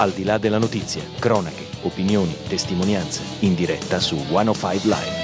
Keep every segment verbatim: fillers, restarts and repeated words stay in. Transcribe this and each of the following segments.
Al di là della notizia, cronache, opinioni, testimonianze, in diretta su centocinque Live.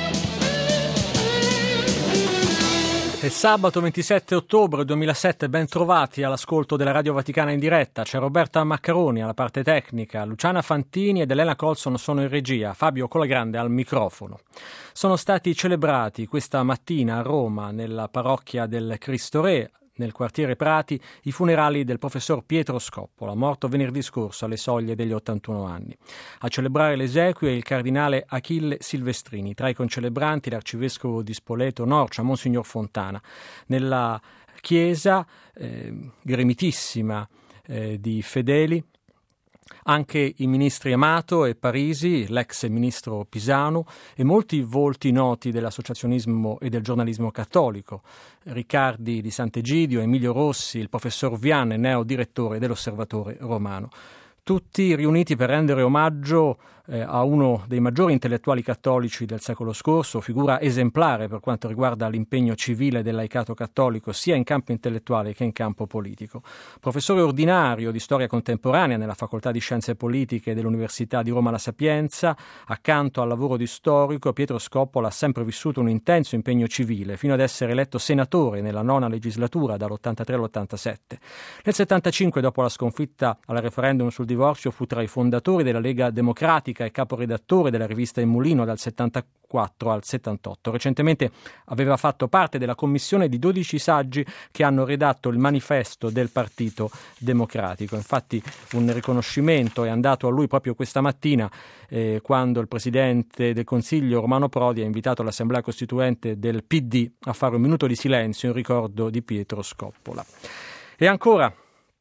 È sabato ventisette ottobre duemilasette, ben trovati all'ascolto della Radio Vaticana in diretta. C'è Roberta Maccaroni alla parte tecnica, Luciana Fantini ed Elena Colson sono in regia, Fabio Colagrande al microfono. Sono stati celebrati questa mattina a Roma, nella parrocchia del Cristo Re, nel quartiere Prati, i funerali del professor Pietro Scoppola, morto venerdì scorso alle soglie degli ottantuno anni. A celebrare le esequie il cardinale Achille Silvestrini, tra i concelebranti l'arcivescovo di Spoleto Norcia, Monsignor Fontana. Nella chiesa, eh, gremitissima eh, di fedeli, anche i ministri Amato e Parisi, l'ex ministro Pisanu e molti volti noti dell'associazionismo e del giornalismo cattolico, Riccardi di Sant'Egidio, Emilio Rossi, il professor Vian, neo direttore dell'Osservatore Romano. Tutti riuniti per rendere omaggio eh, a uno dei maggiori intellettuali cattolici del secolo scorso, figura esemplare per quanto riguarda l'impegno civile del laicato cattolico sia in campo intellettuale che in campo politico. Professore ordinario di storia contemporanea nella Facoltà di Scienze Politiche dell'Università di Roma La Sapienza, accanto al lavoro di storico, Pietro Scoppola ha sempre vissuto un intenso impegno civile, fino ad essere eletto senatore nella nona legislatura dall'ottantatré all'ottantasette. Nel settantacinque, dopo la sconfitta al referendum sul divorzio, fu tra i fondatori della Lega Democratica e caporedattore della rivista Il Mulino dal settantaquattro al settantotto. Recentemente aveva fatto parte della commissione di dodici saggi che hanno redatto il manifesto del Partito Democratico. Infatti un riconoscimento è andato a lui proprio questa mattina eh, quando il Presidente del Consiglio Romano Prodi ha invitato l'Assemblea Costituente del P D a fare un minuto di silenzio in ricordo di Pietro Scoppola. E ancora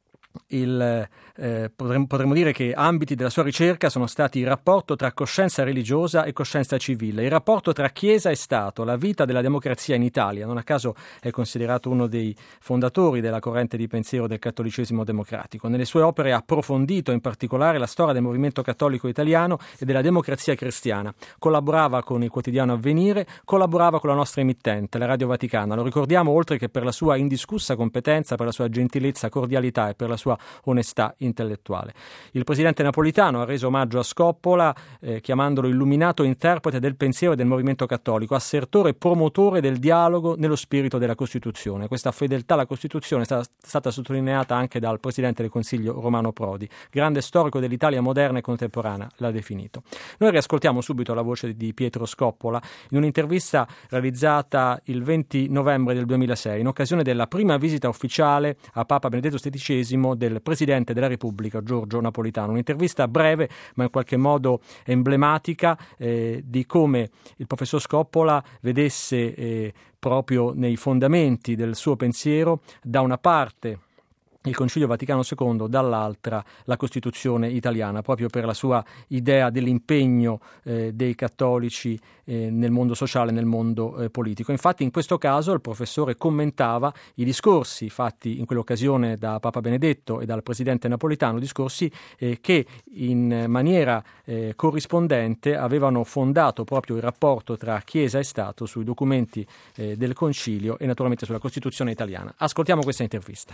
Il, eh, potremmo, potremmo dire che ambiti della sua ricerca sono stati il rapporto tra coscienza religiosa e coscienza civile, il rapporto tra Chiesa e Stato, la vita della democrazia in Italia. Non a caso è considerato uno dei fondatori della corrente di pensiero del cattolicesimo democratico. Nelle sue opere ha approfondito in particolare la storia del movimento cattolico italiano e della democrazia cristiana. Collaborava con il quotidiano Avvenire, collaborava con la nostra emittente, la Radio Vaticana. Lo ricordiamo oltre che per la sua indiscussa competenza, per la sua gentilezza, cordialità e per la sua sua onestà intellettuale. Il presidente Napolitano ha reso omaggio a Scoppola eh, chiamandolo illuminato interprete del pensiero e del movimento cattolico, assertore e promotore del dialogo nello spirito della Costituzione. Questa fedeltà alla Costituzione è stata, stata sottolineata anche dal presidente del Consiglio Romano Prodi, grande storico dell'Italia moderna e contemporanea, l'ha definito. Noi riascoltiamo subito la voce di Pietro Scoppola in un'intervista realizzata il venti novembre del duemilasei in occasione della prima visita ufficiale a Papa Benedetto sedicesimo del Presidente della Repubblica Giorgio Napolitano. Un'intervista breve ma in qualche modo emblematica eh, di come il professor Scoppola vedesse eh, proprio nei fondamenti del suo pensiero da una parte il Concilio Vaticano secondo, dall'altra la Costituzione italiana, proprio per la sua idea dell'impegno eh, dei cattolici eh, nel mondo sociale e nel mondo eh, politico. Infatti in questo caso il professore commentava i discorsi fatti in quell'occasione da Papa Benedetto e dal Presidente Napolitano, discorsi eh, che in maniera eh, corrispondente avevano fondato proprio il rapporto tra Chiesa e Stato sui documenti eh, del Concilio e naturalmente sulla Costituzione italiana. Ascoltiamo questa intervista.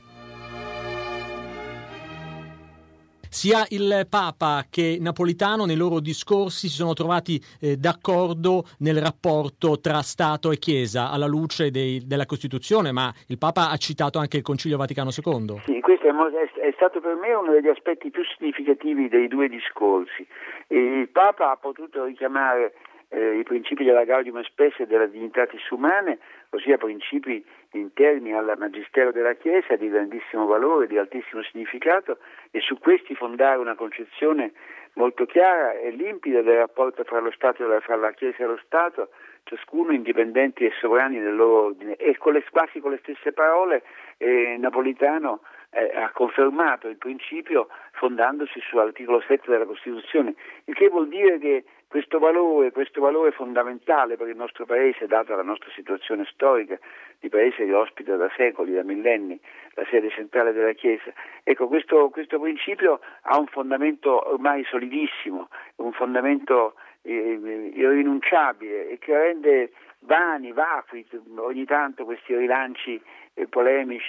Sia il Papa che Napolitano nei loro discorsi si sono trovati eh, d'accordo nel rapporto tra Stato e Chiesa alla luce dei, della Costituzione, ma il Papa ha citato anche il Concilio Vaticano secondo. Sì, questo è, è stato per me uno degli aspetti più significativi dei due discorsi. E il Papa ha potuto richiamare eh, i principi della Gaudium et Spes e della Dignitatis Humanae, ossia principi interni al Magistero della Chiesa di grandissimo valore, di altissimo significato, e su questi fondare una concezione molto chiara e limpida del rapporto fra lo Stato e la, fra la Chiesa e lo Stato, ciascuno indipendenti e sovrani nel loro ordine. E con le, quasi con le stesse parole eh, Napolitano eh, ha confermato il principio fondandosi sull'articolo sette della Costituzione, il che vuol dire che questo valore, questo valore fondamentale per il nostro Paese, data la nostra situazione storica di Paese che ospita da secoli, da millenni, la sede centrale della Chiesa, ecco, questo, questo principio ha un fondamento ormai solidissimo, un fondamento eh, irrinunciabile e che rende vani, vacui ogni tanto questi rilanci eh, polemici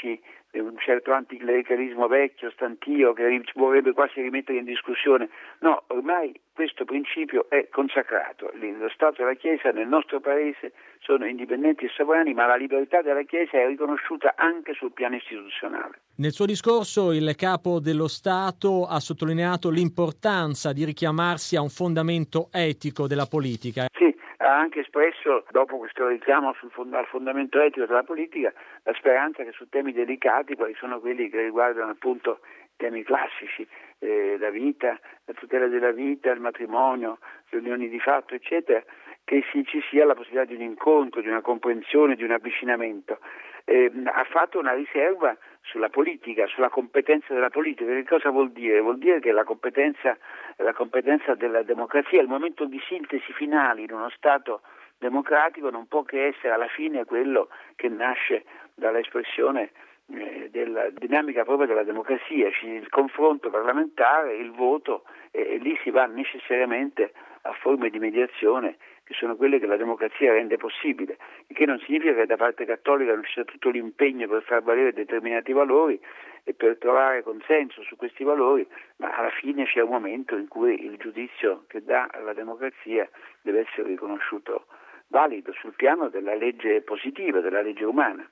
un certo anticlericalismo vecchio, stantio, che vorrebbe quasi rimettere in discussione. No, ormai questo principio è consacrato. Lo Stato e la Chiesa nel nostro Paese sono indipendenti e sovrani, ma la libertà della Chiesa è riconosciuta anche sul piano istituzionale. Nel suo discorso il Capo dello Stato ha sottolineato l'importanza di richiamarsi a un fondamento etico della politica. Sì, ha anche espresso, dopo questo richiamo sul fond- al fondamento etico della politica, la speranza che su temi delicati, quali sono quelli che riguardano appunto temi classici, eh, la vita, la tutela della vita, il matrimonio, le unioni di fatto, eccetera, che si, ci sia la possibilità di un incontro, di una comprensione, di un avvicinamento. Eh, ha fatto una riserva sulla politica, sulla competenza della politica. Che cosa vuol dire? Vuol dire che la competenza, la competenza della democrazia, il momento di sintesi finale in uno Stato democratico non può che essere alla fine quello che nasce dall'espressione eh, della dinamica propria della democrazia, il confronto parlamentare, il voto, e, e lì si va necessariamente a forme di mediazione che sono quelle che la democrazia rende possibile, il che non significa che da parte cattolica non ci sia tutto l'impegno per far valere determinati valori e per trovare consenso su questi valori, ma alla fine c'è un momento in cui il giudizio che dà la democrazia deve essere riconosciuto valido sul piano della legge positiva, della legge umana.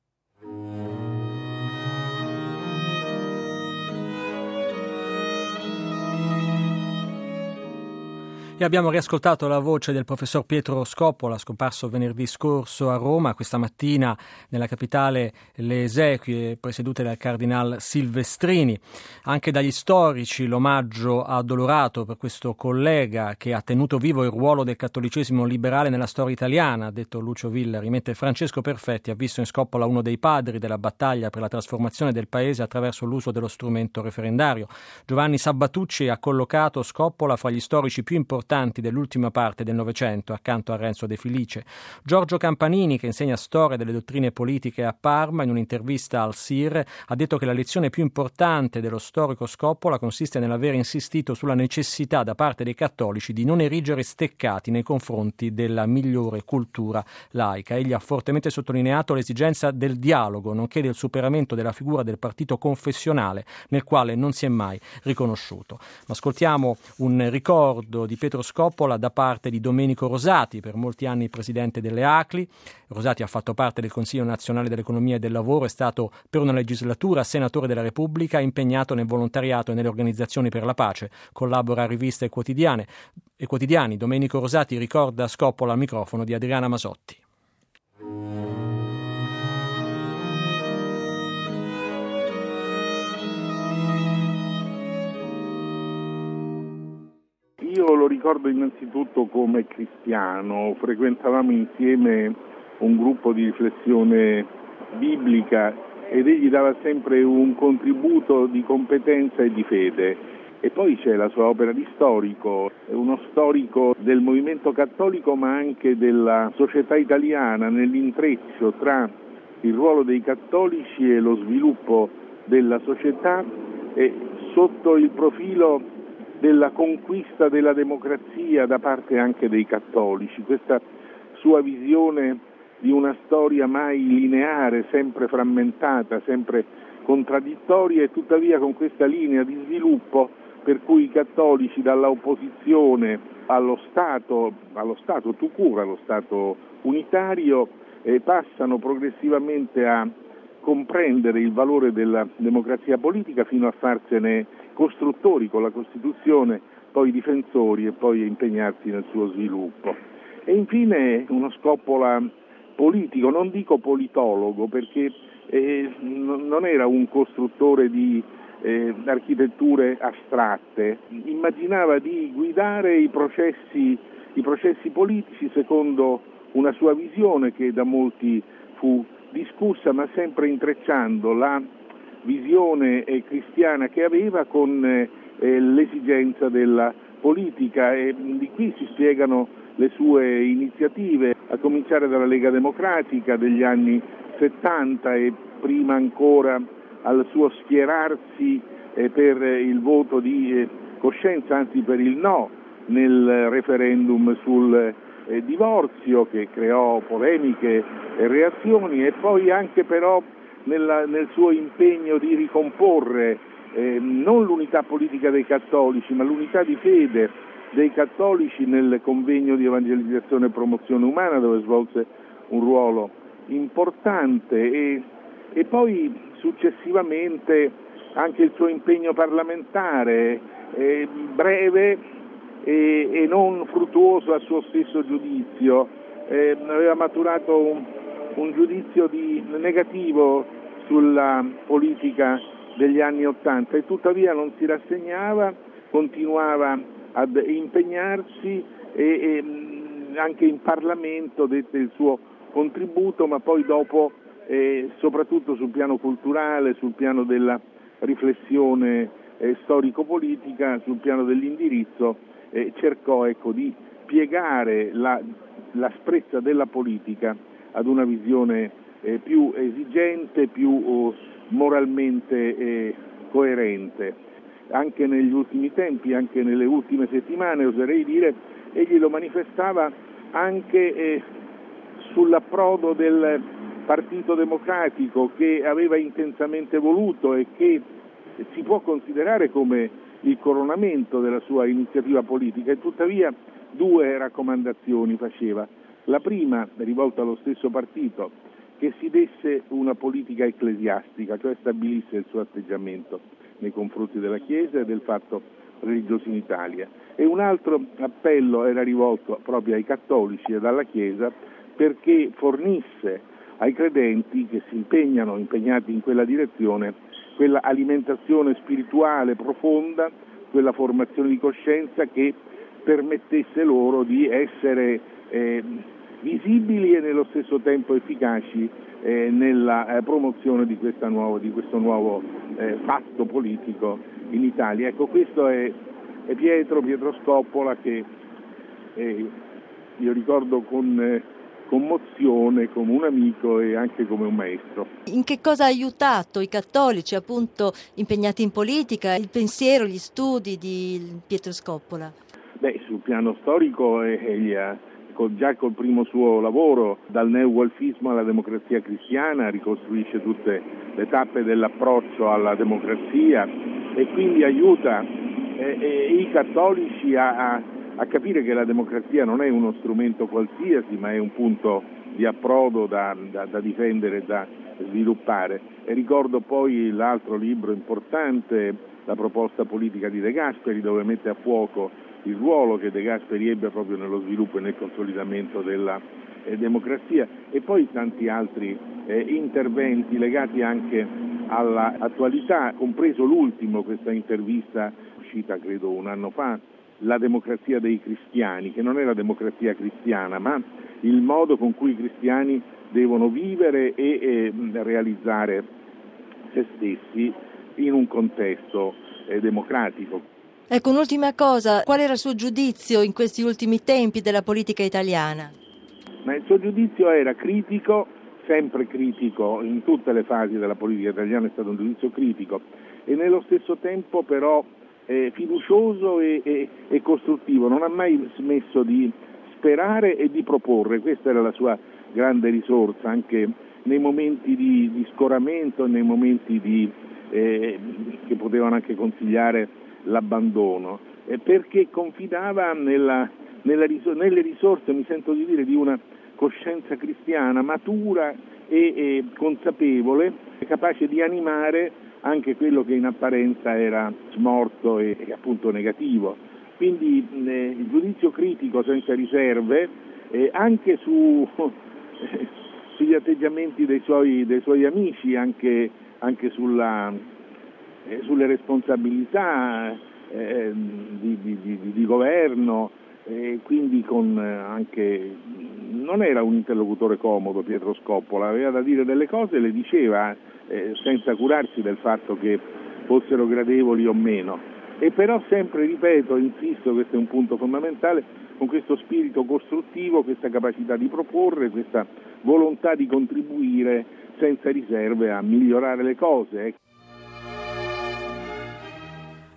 E abbiamo riascoltato la voce del professor Pietro Scoppola, scomparso venerdì scorso a Roma. Questa mattina nella capitale le esequie presiedute dal cardinal Silvestrini. Anche dagli storici l'omaggio addolorato per questo collega che ha tenuto vivo il ruolo del cattolicesimo liberale nella storia italiana, ha detto Lucio Villari, mentre Francesco Perfetti ha visto in Scoppola uno dei padri della battaglia per la trasformazione del paese attraverso l'uso dello strumento referendario. Giovanni Sabbatucci ha collocato Scoppola fra gli storici più importanti dell'ultima parte del Novecento, accanto a Renzo De Felice. Giorgio Campanini, che insegna storia delle dottrine politiche a Parma, in un'intervista al S I R, ha detto che la lezione più importante dello storico Scoppola consiste nell'aver insistito sulla necessità da parte dei cattolici di non erigere steccati nei confronti della migliore cultura laica. Egli ha fortemente sottolineato l'esigenza del dialogo, nonché del superamento della figura del partito confessionale, nel quale non si è mai riconosciuto. Ma ascoltiamo un ricordo di Pietro Scoppola da parte di Domenico Rosati, per molti anni presidente delle A C L I. Rosati ha fatto parte del Consiglio Nazionale dell'Economia e del Lavoro, è stato per una legislatura senatore della Repubblica, impegnato nel volontariato e nelle organizzazioni per la pace, collabora a riviste e quotidiane e quotidiani. Domenico Rosati ricorda Scoppola al microfono di Adriana Masotti. Io lo ricordo innanzitutto come cristiano, frequentavamo insieme un gruppo di riflessione biblica ed egli dava sempre un contributo di competenza e di fede. E poi c'è la sua opera di storico, è uno storico del movimento cattolico ma anche della società italiana, nell'intreccio tra il ruolo dei cattolici e lo sviluppo della società e sotto il profilo della conquista della democrazia da parte anche dei cattolici. Questa sua visione di una storia mai lineare, sempre frammentata, sempre contraddittoria, e tuttavia con questa linea di sviluppo per cui i cattolici dalla opposizione allo Stato, allo Stato tout court, allo Stato unitario, eh, passano progressivamente a comprendere il valore della democrazia politica fino a farsene costruttori con la Costituzione, poi difensori e poi impegnarsi nel suo sviluppo. E infine uno Scoppola politico, non dico politologo, perché eh, non era un costruttore di eh, architetture astratte, immaginava di guidare i processi, i processi politici secondo una sua visione che da molti fu discussa, ma sempre intrecciando la visione eh, cristiana che aveva con eh, l'esigenza della politica, e di qui si spiegano le sue iniziative, a cominciare dalla Lega Democratica degli anni settanta e prima ancora al suo schierarsi eh, per il voto di eh, coscienza, anzi per il no nel referendum sul eh, divorzio, che creò polemiche e reazioni, e poi anche però nella, nel suo impegno di ricomporre eh, non l'unità politica dei cattolici, ma l'unità di fede dei cattolici nel convegno di evangelizzazione e promozione umana, dove svolse un ruolo importante, e, e poi successivamente anche il suo impegno parlamentare, eh, breve e, e non fruttuoso a suo stesso giudizio. Eh, aveva maturato un, un giudizio di, negativo sulla politica degli anni Ottanta e tuttavia non si rassegnava, continuava ad impegnarsi e, e anche in Parlamento dette il suo contributo, ma poi dopo eh, soprattutto sul piano culturale, sul piano della riflessione eh, storico-politica, sul piano dell'indirizzo eh, cercò ecco, di piegare la, l'asprezza della politica ad una visione eh, più esigente, più oh, moralmente eh, coerente. Anche negli ultimi tempi, anche nelle ultime settimane, oserei dire, egli lo manifestava anche eh, sull'approdo del Partito Democratico, che aveva intensamente voluto e che si può considerare come il coronamento della sua iniziativa politica, e tuttavia due raccomandazioni faceva. La prima, rivolta allo stesso partito, che si desse una politica ecclesiastica, cioè stabilisse il suo atteggiamento nei confronti della Chiesa e del fatto religioso in Italia. E un altro appello era rivolto proprio ai cattolici ed alla Chiesa perché fornisse ai credenti che si impegnano, impegnati in quella direzione, quella alimentazione spirituale profonda, quella formazione di coscienza che permettesse loro di essere eh, visibili e nello stesso tempo efficaci eh, nella eh, promozione di, questa nuovo, di questo nuovo eh, fatto politico in Italia. Ecco, questo è, è Pietro, Pietro Scoppola, che eh, io ricordo con eh, commozione come un amico e anche come un maestro. In che cosa ha aiutato i cattolici appunto impegnati in politica, il pensiero, gli studi di Pietro Scoppola? Beh, sul piano storico eh, egli ha già col primo suo lavoro, dal neo-wolfismo alla democrazia cristiana, ricostruisce tutte le tappe dell'approccio alla democrazia e quindi aiuta eh, eh, i cattolici a, a, a capire che la democrazia non è uno strumento qualsiasi, ma è un punto di approdo da, da, da difendere e da sviluppare. E ricordo poi l'altro libro importante, La proposta politica di De Gasperi, dove mette a fuoco il ruolo che De Gasperi ebbe proprio nello sviluppo e nel consolidamento della eh, democrazia, e poi tanti altri eh, interventi legati anche all'attualità, compreso l'ultimo, questa intervista uscita credo un anno fa, La democrazia dei cristiani, che non è la democrazia cristiana, ma il modo con cui i cristiani devono vivere e, e realizzare se stessi in un contesto eh, democratico. Ecco, un'ultima cosa, qual era il suo giudizio in questi ultimi tempi della politica italiana? Ma il suo giudizio era critico, sempre critico, in tutte le fasi della politica italiana è stato un giudizio critico, e nello stesso tempo però eh, fiducioso e, e, e costruttivo, non ha mai smesso di sperare e di proporre, questa era la sua grande risorsa, anche nei momenti di, di scoramento, nei momenti di, eh, che potevano anche consigliare l'abbandono, eh, perché confidava nella, nella, nelle risorse, mi sento di dire, di una coscienza cristiana matura e, e consapevole, capace di animare anche quello che in apparenza era smorto e, e appunto negativo. Quindi eh, il giudizio critico senza riserve, eh, anche su, eh, sugli atteggiamenti dei suoi, dei suoi amici, anche, anche sulla Eh, sulle responsabilità eh, di, di, di, di governo, eh, quindi con eh, anche non era un interlocutore comodo Pietro Scoppola, aveva da dire delle cose e le diceva eh, senza curarsi del fatto che fossero gradevoli o meno, e però sempre, ripeto, insisto, questo è un punto fondamentale, con questo spirito costruttivo, questa capacità di proporre, questa volontà di contribuire senza riserve a migliorare le cose. E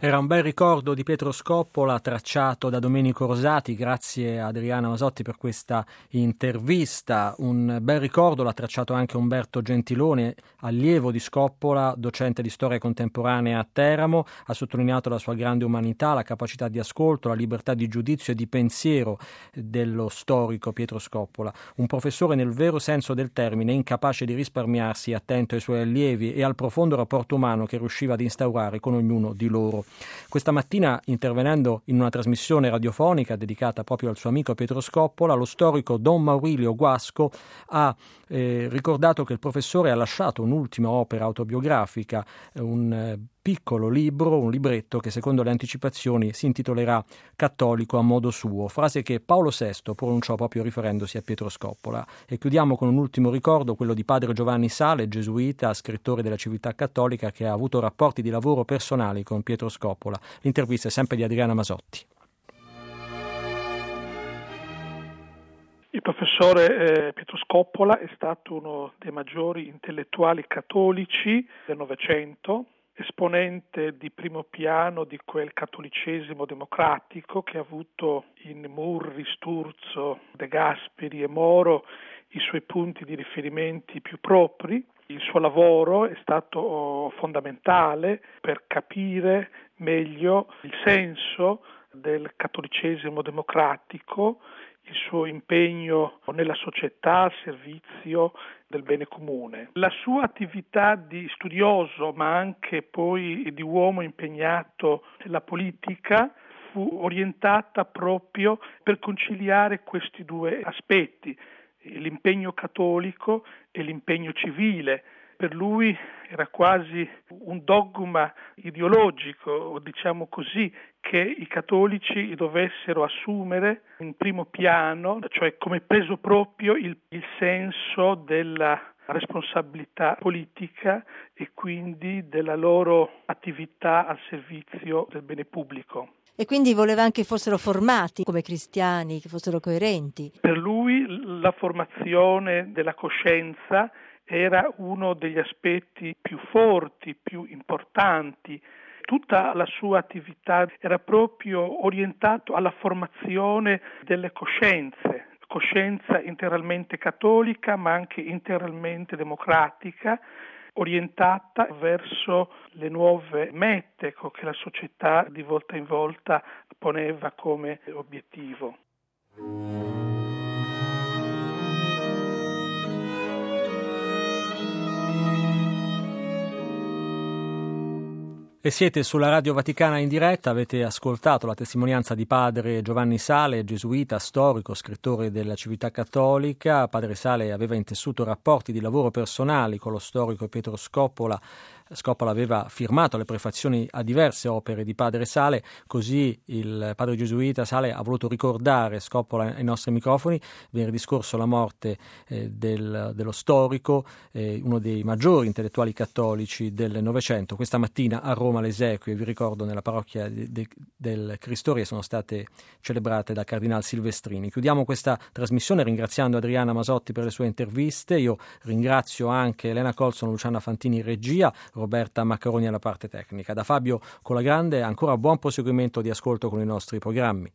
Era un bel ricordo di Pietro Scoppola tracciato da Domenico Rosati, grazie a Adriana Masotti per questa intervista. Un bel ricordo l'ha tracciato anche Umberto Gentiloni, allievo di Scoppola, docente di storia contemporanea a Teramo. Ha sottolineato la sua grande umanità, la capacità di ascolto, la libertà di giudizio e di pensiero dello storico Pietro Scoppola. Un professore nel vero senso del termine, incapace di risparmiarsi, attento ai suoi allievi e al profondo rapporto umano che riusciva ad instaurare con ognuno di loro. Questa mattina, intervenendo in una trasmissione radiofonica dedicata proprio al suo amico Pietro Scoppola, lo storico Don Maurilio Guasco ha eh, ricordato che il professore ha lasciato un'ultima opera autobiografica, un eh, piccolo libro, un libretto che secondo le anticipazioni si intitolerà Cattolico a modo suo, frase che Paolo sesto pronunciò proprio riferendosi a Pietro Scoppola. E chiudiamo con un ultimo ricordo, quello di padre Giovanni Sale, gesuita, scrittore della Civiltà Cattolica, che ha avuto rapporti di lavoro personali con Pietro Scoppola. L'intervista è sempre di Adriana Masotti. Il professore eh, Pietro Scoppola è stato uno dei maggiori intellettuali cattolici del Novecento, esponente di primo piano di quel cattolicesimo democratico che ha avuto in Murri, Sturzo, De Gasperi e Moro i suoi punti di riferimenti più propri. Il suo lavoro è stato fondamentale per capire meglio il senso del cattolicesimo democratico, il suo impegno nella società al servizio del bene comune. La sua attività di studioso, ma anche poi di uomo impegnato nella politica, fu orientata proprio per conciliare questi due aspetti, l'impegno cattolico e l'impegno civile. Per lui era quasi un dogma ideologico, diciamo così, che i cattolici dovessero assumere in primo piano, cioè come peso proprio il, il senso della responsabilità politica e quindi della loro attività al servizio del bene pubblico. E quindi voleva anche che fossero formati come cristiani, che fossero coerenti. Per lui la formazione della coscienza era uno degli aspetti più forti, più importanti. Tutta la sua attività era proprio orientato alla formazione delle coscienze, coscienza integralmente cattolica ma anche integralmente democratica, orientata verso le nuove mete che la società di volta in volta poneva come obiettivo. E siete sulla Radio Vaticana in diretta, avete ascoltato la testimonianza di padre Giovanni Sale, gesuita, storico, scrittore della Civiltà Cattolica. Padre Sale aveva intessuto rapporti di lavoro personali con lo storico Pietro Scoppola. Scoppola aveva firmato le prefazioni a diverse opere di padre Sale, così il padre gesuita Sale ha voluto ricordare Scoppola ai nostri microfoni. Venerdì scorso la morte eh, del, dello storico, eh, uno dei maggiori intellettuali cattolici del Novecento. Questa mattina a Roma le esequie, vi ricordo, nella parrocchia de, de, del Cristorie sono state celebrate da Cardinal Silvestrini. Chiudiamo questa trasmissione ringraziando Adriana Masotti per le sue interviste. Io ringrazio anche Elena Colson, Luciana Fantini in regia, Roberta Maccaroni alla parte tecnica. Da Fabio Colagrande ancora buon proseguimento di ascolto con i nostri programmi.